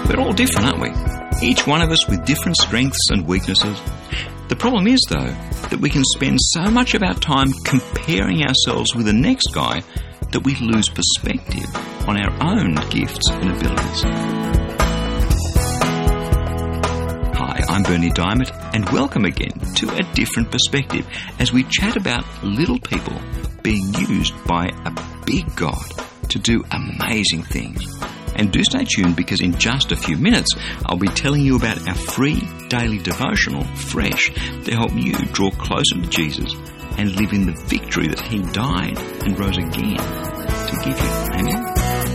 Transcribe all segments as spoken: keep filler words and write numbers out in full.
We're all different, aren't we? Each one of us with different strengths and weaknesses. The problem is, though, that we can spend so much of our time comparing ourselves with the next guy that we lose perspective on our own gifts and abilities. Hi, I'm Berni Dymet, and welcome again to A Different Perspective as we chat about little people being used by a big God to do amazing things. And do stay tuned, because in just a few minutes I'll be telling you about our free daily devotional, Fresh, to help you draw closer to Jesus and live in the victory that He died and rose again to give you. Amen?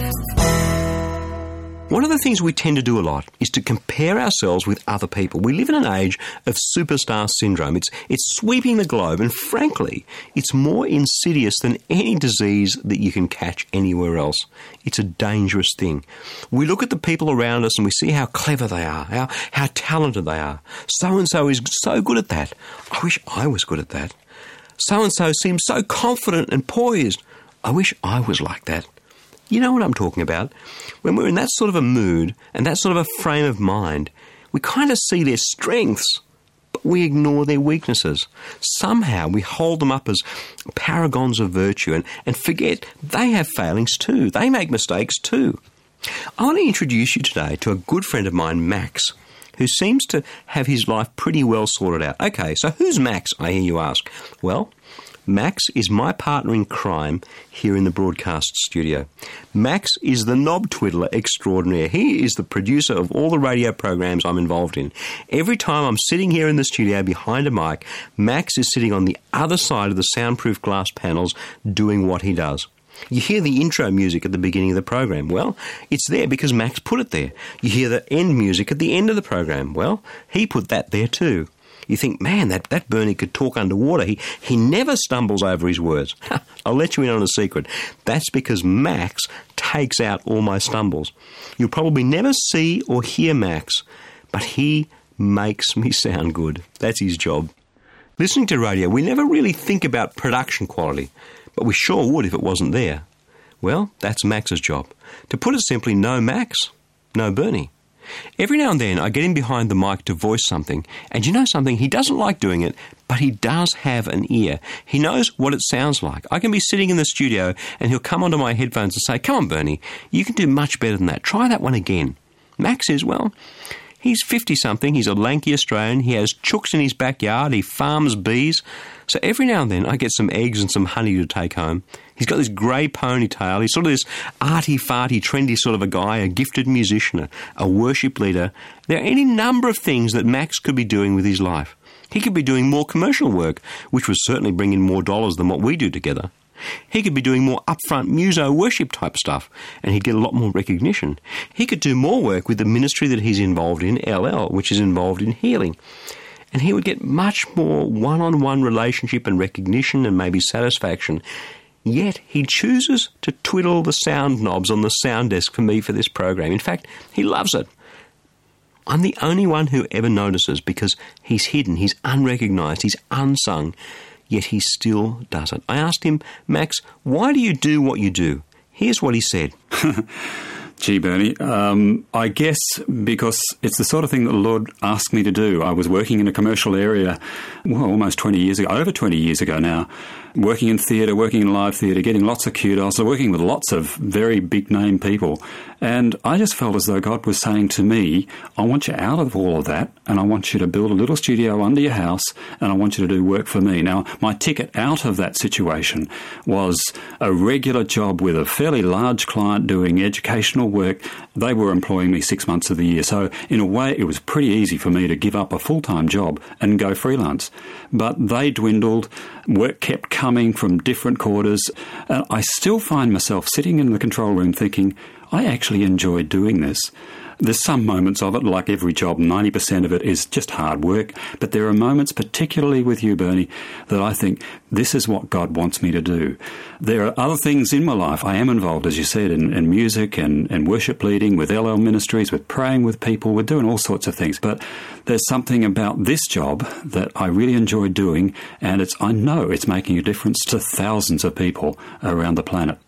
One of the things we tend to do a lot is to compare ourselves with other people. We live in an age of superstar syndrome. It's it's sweeping the globe, and frankly, it's more insidious than any disease that you can catch anywhere else. It's a dangerous thing. We look at the people around us and we see how clever they are, how, how talented they are. So-and-so is so good at that. I wish I was good at that. So-and-so seems so confident and poised. I wish I was like that. You know what I'm talking about? When we're in that sort of a mood and that sort of a frame of mind, we kind of see their strengths, but we ignore their weaknesses. Somehow we hold them up as paragons of virtue and, and forget they have failings too. They make mistakes too. I want to introduce you today to a good friend of mine, Max, who seems to have his life pretty well sorted out. Okay, so who's Max, I hear you ask? Well, Max is my partner in crime here in the broadcast studio. Max is the knob twiddler extraordinaire. He is the producer of all the radio programs I'm involved in. Every time I'm sitting here in the studio behind a mic, Max is sitting on the other side of the soundproof glass panels doing what he does. You hear the intro music at the beginning of the program. Well, it's there because Max put it there. You hear the end music at the end of the program. Well, he put that there too. You think, man, that, that Bernie could talk underwater. He he never stumbles over his words. I'll let you in on a secret. That's because Max takes out all my stumbles. You'll probably never see or hear Max, but he makes me sound good. That's his job. Listening to radio, we never really think about production quality, but we sure would if it wasn't there. Well, that's Max's job. To put it simply, no Max, no Bernie. Every now and then I get him behind the mic to voice something, and you know something? He doesn't like doing it, but he does have an ear. He knows what it sounds like. I can be sitting in the studio and he'll come onto my headphones and say, "Come on, Bernie, you can do much better than that. Try that one again." Max is, well, he's fifty-something. He's a lanky Australian. He has chooks in his backyard. He farms bees. So every now and then I get some eggs and some honey to take home. He's got this grey ponytail. He's sort of this arty-farty, trendy sort of a guy, a gifted musician, a, a worship leader. There are any number of things that Max could be doing with his life. He could be doing more commercial work, which would certainly bring in more dollars than what we do together. He could be doing more upfront muso worship type stuff, and he'd get a lot more recognition. He could do more work with the ministry that he's involved in, L L, which is involved in healing. And he would get much more one-on-one relationship and recognition and maybe satisfaction. Yet he chooses to twiddle the sound knobs on the sound desk for me for this program. In fact, he loves it. I'm the only one who ever notices because he's hidden, he's unrecognised, he's unsung, yet he still does it. I asked him, "Max, why do you do what you do?" Here's what he said. Gee, Bernie, um, I guess because it's the sort of thing that the Lord asked me to do. I was working in a commercial area, well, almost twenty years ago, over twenty years ago now, working in theatre, working in live theatre, getting lots of kudos, working with lots of very big-name people. And I just felt as though God was saying to me, I want you out of all of that, and I want you to build a little studio under your house, and I want you to do work for me. Now, my ticket out of that situation was a regular job with a fairly large client doing educational work. They were employing me six months of the year. So, in a way, it was pretty easy for me to give up a full-time job and go freelance. But they dwindled. Work kept coming from different quarters. And I still find myself sitting in the control room thinking, I actually enjoy doing this. There's some moments of it, like every job, ninety percent of it is just hard work. But there are moments, particularly with you, Bernie, that I think this is what God wants me to do. There are other things in my life. I am involved, as you said, in, in music and, and worship leading, with L L ministries, with praying with people. We're doing all sorts of things. But there's something about this job that I really enjoy doing, and it's I know it's making a difference to thousands of people around the planet.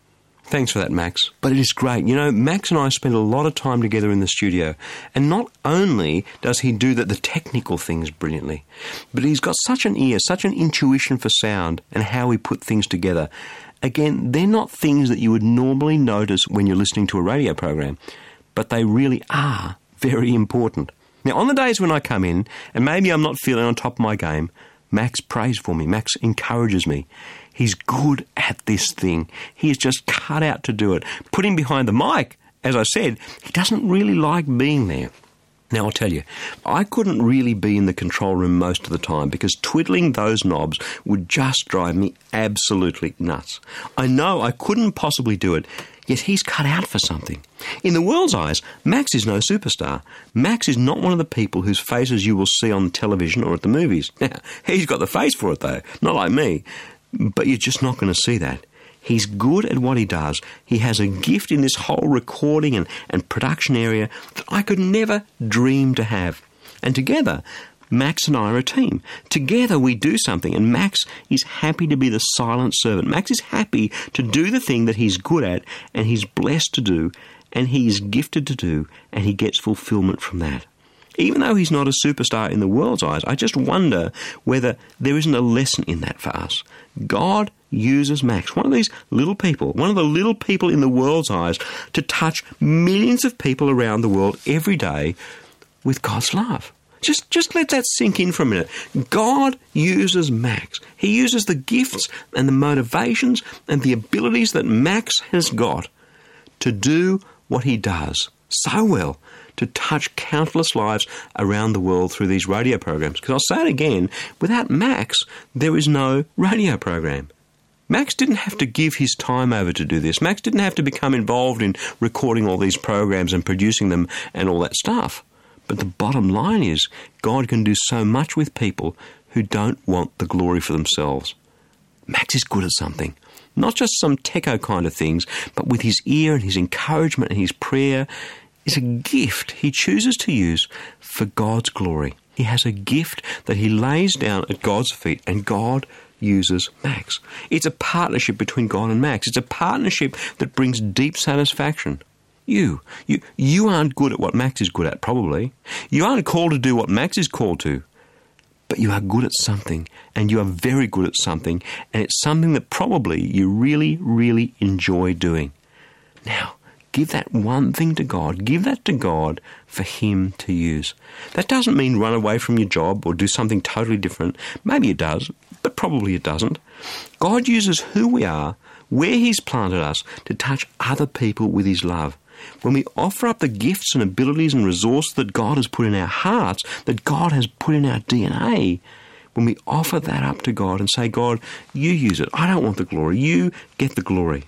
Thanks for that, Max. But it is great. You know, Max and I spend a lot of time together in the studio, and not only does he do the, the technical things brilliantly, but he's got such an ear, such an intuition for sound and how we put things together. Again, they're not things that you would normally notice when you're listening to a radio program, but they really are very important. Now, on the days when I come in, and maybe I'm not feeling on top of my game, Max prays for me. Max encourages me. He's good at this thing. He is just cut out to do it. Put him behind the mic, as I said, he doesn't really like being there. Now, I'll tell you, I couldn't really be in the control room most of the time because twiddling those knobs would just drive me absolutely nuts. I know I couldn't possibly do it, yet he's cut out for something. In the world's eyes, Max is no superstar. Max is not one of the people whose faces you will see on television or at the movies. Now, he's got the face for it, though, not like me. But you're just not going to see that. He's good at what he does. He has a gift in this whole recording and, and production area that I could never dream to have. And together, Max and I are a team. Together we do something, and Max is happy to be the silent servant. Max is happy to do the thing that he's good at, and he's blessed to do, and he's gifted to do, and he gets fulfillment from that. Even though he's not a superstar in the world's eyes, I just wonder whether there isn't a lesson in that for us. God uses Max, one of these little people, one of the little people in the world's eyes, to touch millions of people around the world every day with God's love. Just, just let that sink in for a minute. God uses Max. He uses the gifts and the motivations and the abilities that Max has got to do what he does so well, to touch countless lives around the world through these radio programs. Because I'll say it again, without Max, there is no radio program. Max didn't have to give his time over to do this. Max didn't have to become involved in recording all these programs and producing them and all that stuff. But the bottom line is, God can do so much with people who don't want the glory for themselves. Max is good at something. Not just some techo kind of things, but with his ear and his encouragement and his prayer is a gift he chooses to use for God's glory. He has a gift that he lays down at God's feet, and God uses Max. It's a partnership between God and Max. It's a partnership that brings deep satisfaction. You, you, you aren't good at what Max is good at, probably. You aren't called to do what Max is called to. But you are good at something, and you are very good at something, and it's something that probably you really, really enjoy doing. Now, give that one thing to God. Give that to God for him to use. That doesn't mean run away from your job or do something totally different. Maybe it does, but probably it doesn't. God uses who we are, where he's planted us, to touch other people with his love. When we offer up the gifts and abilities and resources that God has put in our hearts, that God has put in our D N A, when we offer that up to God and say, God, you use it. I don't want the glory. You get the glory.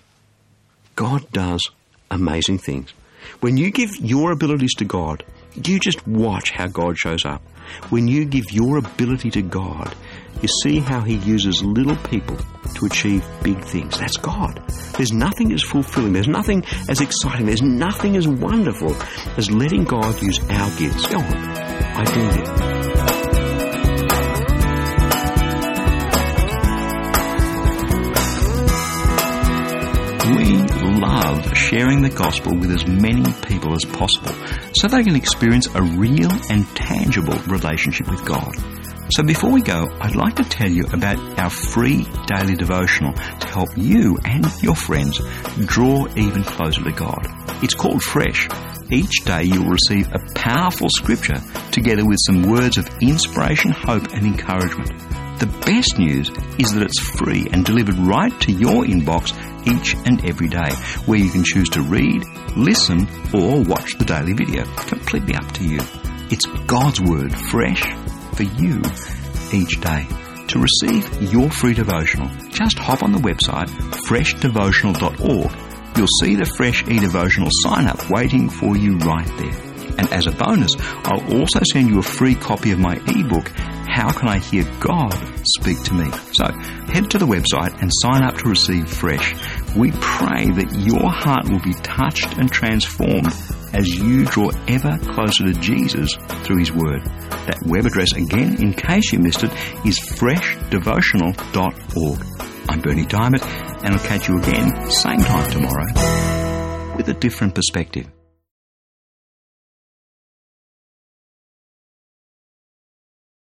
God does amazing things. When you give your abilities to God, you just watch how God shows up. When you give your ability to God, you see how he uses little people to achieve big things. That's God. There's nothing as fulfilling, there's nothing as exciting, there's nothing as wonderful as letting God use our gifts. Go on, I dare you. We love sharing the gospel with as many people as possible so they can experience a real and tangible relationship with God. So before we go, I'd like to tell you about our free daily devotional to help you and your friends draw even closer to God. It's called Fresh. Each day you'll receive a powerful scripture together with some words of inspiration, hope and encouragement. The best news is that it's free and delivered right to your inbox each and every day, where you can choose to read, listen, or watch the daily video. Completely up to you. It's God's Word, fresh for you each day. To receive your free devotional, just hop on the website fresh devotional dot org. You'll see the Fresh eDevotional sign up waiting for you right there. And as a bonus, I'll also send you a free copy of my ebook, How Can I Hear God Speak to Me? So head to the website and sign up to receive Fresh. We pray that your heart will be touched and transformed as you draw ever closer to Jesus through his word. That web address again, in case you missed it, is fresh devotional dot org. I'm Bernie Diamond, and I'll catch you again, same time tomorrow, with a different perspective.